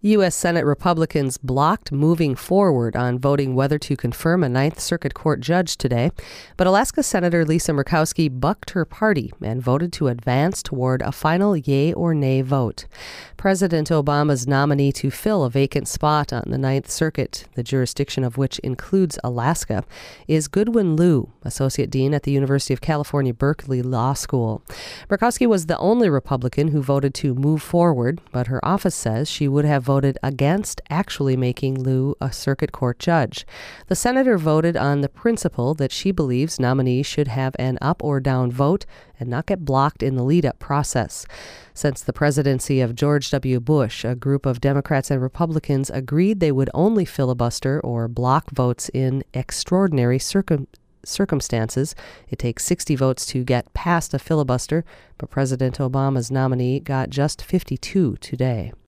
U.S. Senate Republicans blocked moving forward on voting whether to confirm a Ninth Circuit Court judge today, but Alaska Senator Lisa Murkowski bucked her party and voted to advance toward a final yay or nay vote. President Obama's nominee to fill a vacant spot on the Ninth Circuit, the jurisdiction of which includes Alaska, is Goodwin Liu, Associate Dean at the University of California, Berkeley Law School. Murkowski was the only Republican who voted to move forward, but her office says she would have voted against actually making Liu a circuit court judge. The senator voted on the principle that she believes nominees should have an up or down vote and not get blocked in the lead-up process. Since the presidency of George W. Bush, a group of Democrats and Republicans agreed they would only filibuster or block votes in extraordinary circumstances. It takes 60 votes to get past a filibuster, but President Obama's nominee got just 52 today.